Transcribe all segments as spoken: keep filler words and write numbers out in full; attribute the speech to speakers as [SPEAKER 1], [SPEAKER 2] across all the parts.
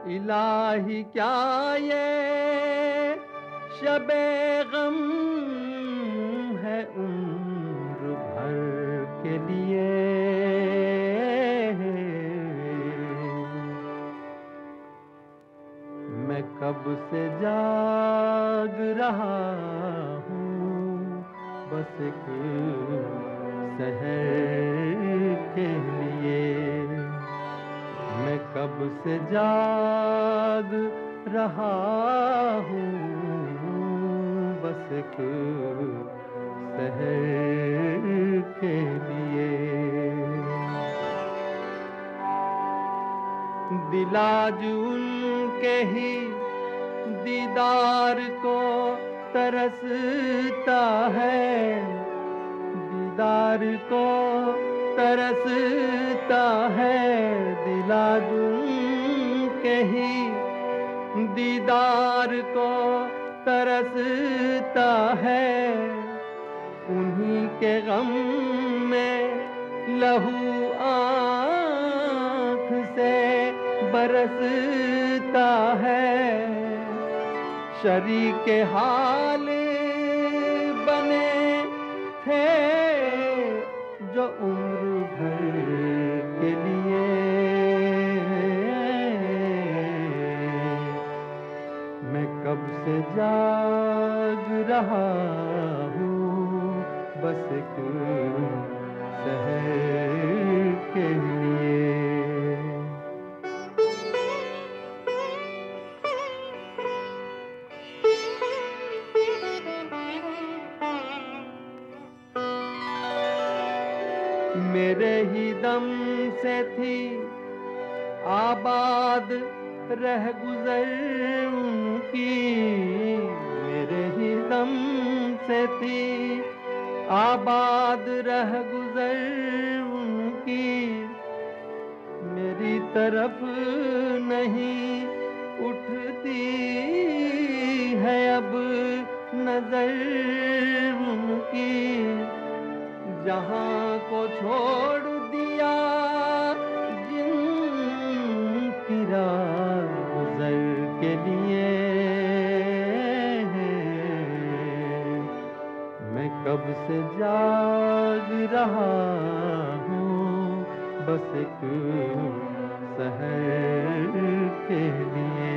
[SPEAKER 1] इलाही क्या ये शबे गम है उम्र भर के लिए। मैं कब से जाग रहा हूँ बस एक सहर के लिए। मैं कब से जाग रहा हूँ बस एक सहर के लिए। दिलाज उनके ही दीदार को तरसता है, दीदार को तरसता है। दिलाज उनके ही दीदार को तरसता है। उन्हीं के गम में लहू आँख से बरसता है। शरीके हाल बने थे जो उम्र भर के लिए। मैं कब से जाग रहा हूँ बस एक सहर के लिए। मेरे ही दम से थी आबाद रह गुजर उनकी। मेरे ही दम से थी आबाद रह गुजर उनकी। मेरी तरफ नहीं उठती है अब नजर उनकी। जहां को छोड़ दिया जिनकी राह गुजर के लिए। मैं कब से जाग रहा हूँ बस एक सहर के लिए।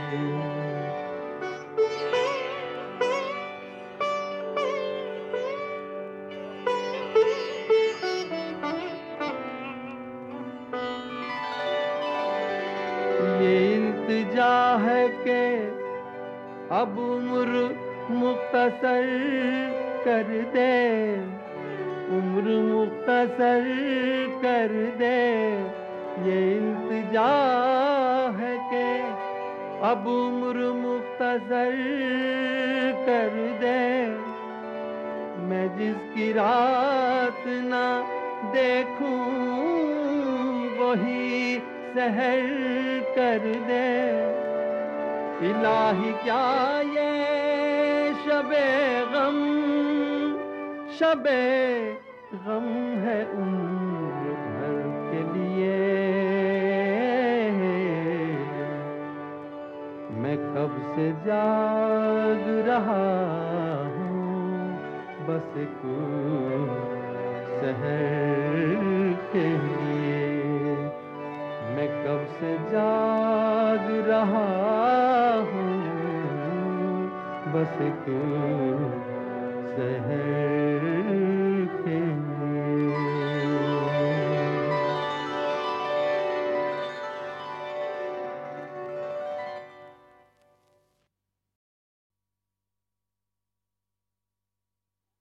[SPEAKER 1] ये इल्तिजा है कि अब उम्र मुख्तसर कर दे, उम्र मुख्तसर कर दे। ये इल्तिजा है कि अब उम्र मुख्तसर कर दे। मैं जिसकी रात ना देखूं वही सहर कर दे। इलाही क्या ये शबे गम, शबे गम है उम्र भर के लिए। मैं कब से जाग रहा हूँ बस एक सहर के लिए। मैं कब से जाग रहा हूँ बस एक सहर के